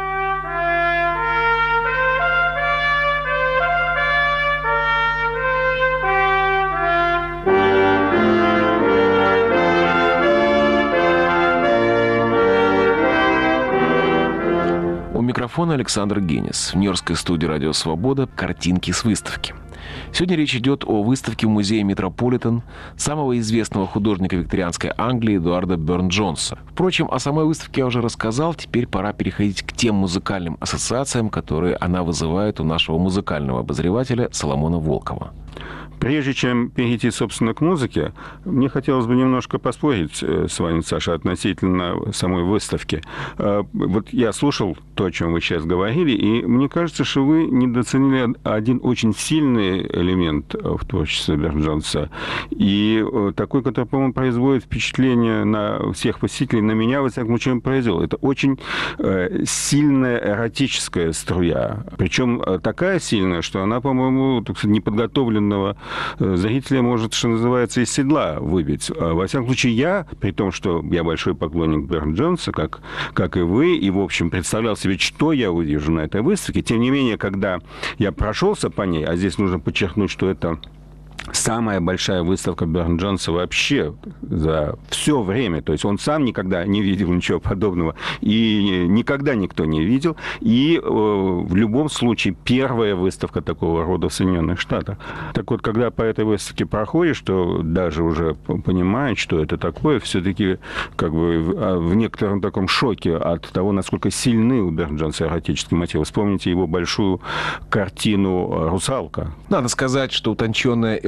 У микрофона Александр Генис. В нью-йоркской студии «Радио Свобода» картинки с выставки. Сегодня речь идет о выставке в музее Метрополитен самого известного художника викторианской Англии Эдуарда Бёрн-Джонса. Впрочем, о самой выставке я уже рассказал, теперь пора переходить к тем музыкальным ассоциациям, которые она вызывает у нашего музыкального обозревателя Соломона Волкова. Прежде чем перейти, собственно, к музыке, мне хотелось бы немножко поспорить с вами, Саша, относительно самой выставки. Вот я слушал то, о чем вы сейчас говорили, и мне кажется, что вы недооценили один очень сильный элемент в творчестве Бёрн-Джонса, и такой, который, по-моему, производит впечатление на всех посетителей, на меня, во всяком случае, произвел. Это очень сильная эротическая струя. Причем такая сильная, что она, по-моему, неподготовленного зрителя может, что называется, из седла выбить. Во всяком случае, я, при том, что я большой поклонник Бёрн-Джонса, как и вы, и, в общем, представлял себе, что я увижу на этой выставке, тем не менее, когда я прошелся по ней, а здесь нужно подчеркнуть, что это самая большая выставка Бёрн-Джонса вообще за все время. То есть он сам никогда не видел ничего подобного. И никогда никто не видел. И в любом случае первая выставка такого рода в Соединенных Штатах. Так вот, когда по этой выставке проходишь, то даже уже понимаешь, что это такое, все-таки как бы в некотором таком шоке от того, насколько сильны у Бёрн-Джонса эротические мотивы. Вспомните его большую картину «Русалка». Надо сказать, что утонченная эротика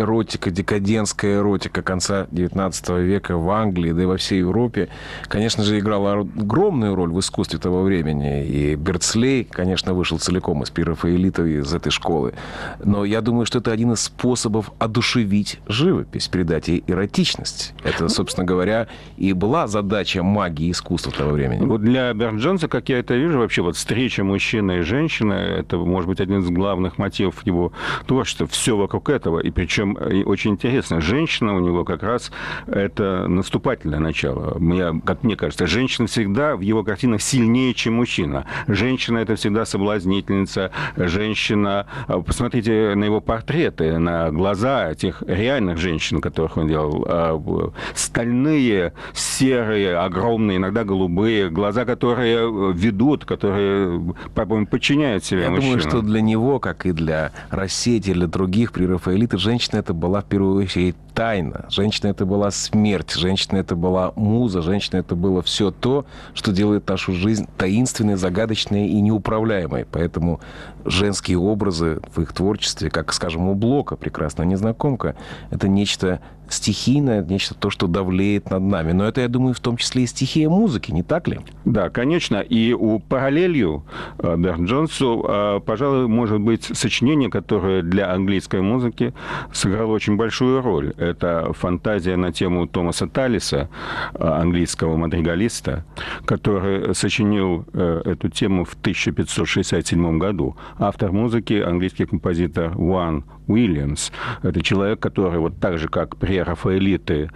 эротика, декадентская эротика конца XIX века в Англии, да и во всей Европе, конечно же, играла огромную роль в искусстве того времени. И Берцлей, конечно, вышел целиком из прерафаэлитов, из этой школы. Но я думаю, что это один из способов одушевить живопись, придать ей эротичность. Это, собственно говоря, и была задача магии искусства того времени. Вот для Берн-Джонса, как я это вижу, вообще вот встреча мужчины и женщины, это может быть один из главных мотивов его творчества. Все вокруг этого. И причем очень интересно, женщина у него как раз это наступательное начало. Как мне кажется, женщина всегда в его картинах сильнее, чем мужчина. Женщина — это всегда соблазнительница. Женщина... Посмотрите на его портреты, на глаза тех реальных женщин, которых он делал. Стальные, серые, огромные, иногда голубые. Глаза, которые ведут, которые, по-моему, подчиняют себе мужчинам. Я думаю, что для него, как и для Рассети, для других прерафаэлитов, женщина это была в первую очередь тайна. Женщина это была смерть. Женщина это была муза. Женщина это было все то, что делает нашу жизнь таинственной, загадочной и неуправляемой. Поэтому женские образы в их творчестве, как, скажем, у Блока «Прекрасная незнакомка», это нечто стихийное, нечто то, что давлеет над нами. Но это, я думаю, в том числе и стихия музыки, не так ли? Да, конечно. И у параллелью Берн-Джонсу, пожалуй, может быть сочинение, которое для английской музыки сыграло очень большую роль. Это фантазия на тему Томаса Талиса, английского мадригалиста, который сочинил эту тему в 1567 году. Автор музыки — английский композитор Уан Уильямс. Это человек, который вот так же, как прерафаэлиты,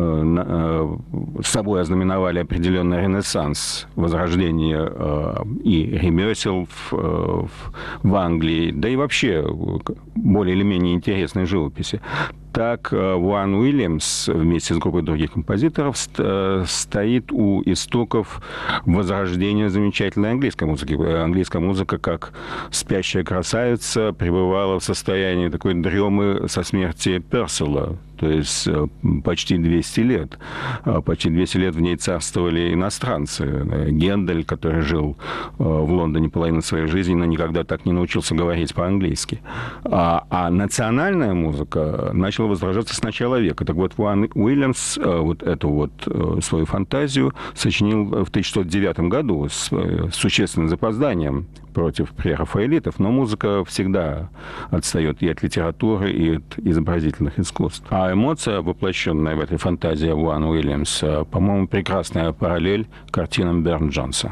с собой ознаменовали определенный ренессанс, возрождение и ремесел в Англии, да и вообще более или менее интересной живописи. Так, Уан Уильямс вместе с группой других композиторов стоит у истоков возрождения замечательной английской музыки. Английская музыка, как спящая красавица, пребывала в состоянии такой дремы со смерти Персела. То есть почти 200 лет. Почти 200 лет в ней царствовали иностранцы. Гендель, который жил в Лондоне половину своей жизни, но никогда так не научился говорить по-английски. А национальная музыка начала возрождаться с начала века. Так вот, Уан Уильямс вот эту вот свою фантазию сочинил в 1609 году с существенным запозданием против прерафаэлитов, но музыка всегда отстает и от литературы, и от изобразительных искусств. А эмоция, воплощенная в этой фантазии Уана Уильямса, по-моему, прекрасная параллель к картинам Берн-Джонса.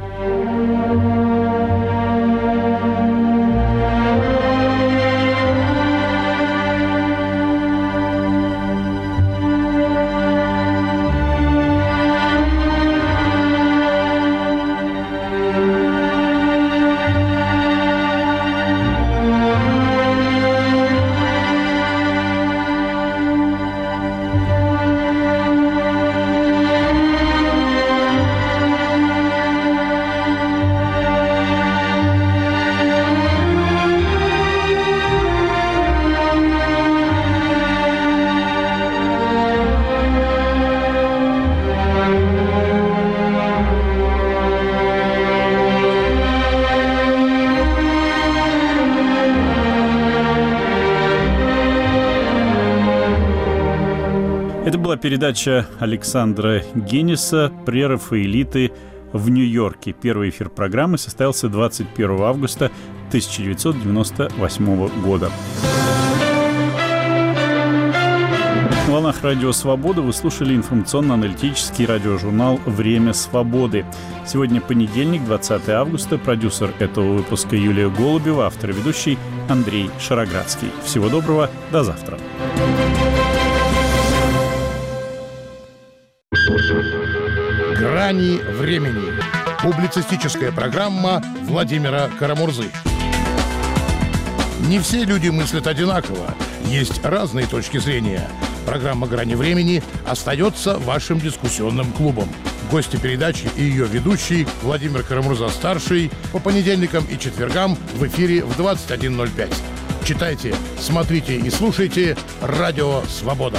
Это была передача Александра Генниса «Прерафаэлиты в Нью-Йорке». Первый эфир программы состоялся 21 августа 1998 года. На волнах Радио Свобода вы слушали информационно-аналитический радиожурнал «Время свободы». Сегодня понедельник, 20 августа. Продюсер этого выпуска Юлия Голубева, автор и ведущий Андрей Шароградский. Всего доброго, до завтра. «Грани времени». Публицистическая программа Владимира Карамурзы. Не все люди мыслят одинаково. Есть разные точки зрения. Программа «Грани времени» остается вашим дискуссионным клубом. Гости передачи и ее ведущий Владимир Карамурза-старший по понедельникам и четвергам в эфире в 21:05. Читайте, смотрите и слушайте «Радио Свобода».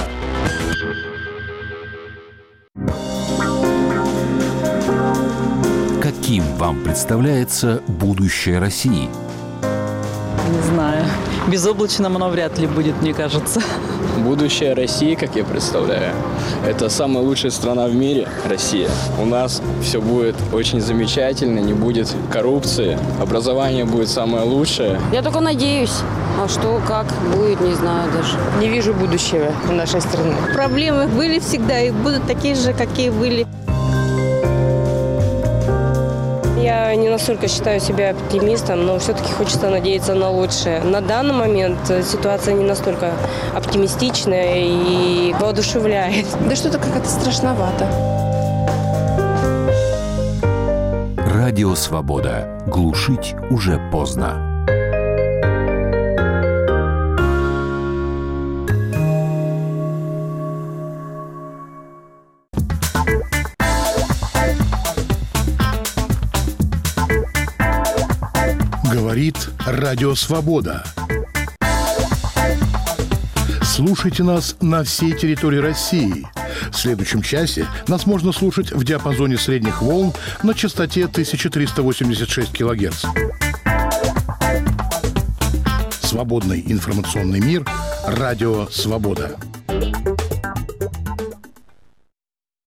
Каким вам представляется будущее России? Не знаю. безоблачным оно вряд ли будет, мне кажется. Будущее России, как я представляю, это самая лучшая страна в мире, Россия. У нас все будет очень замечательно, не будет коррупции, образование будет самое лучшее. Я только надеюсь. А что, как будет, не знаю даже. Не вижу будущего в нашей стране. Проблемы были всегда и будут такие же, какие были. Я не настолько считаю себя оптимистом, но все-таки хочется надеяться на лучшее. На данный момент ситуация не настолько оптимистичная и воодушевляет. Да что-то как-то страшновато. Радио «Свобода». Глушить уже поздно. Говорит Радио Свобода. Слушайте нас на всей территории России. В следующем часе нас можно слушать в диапазоне средних волн на частоте 1386 кГц. Свободный информационный мир. Радио Свобода.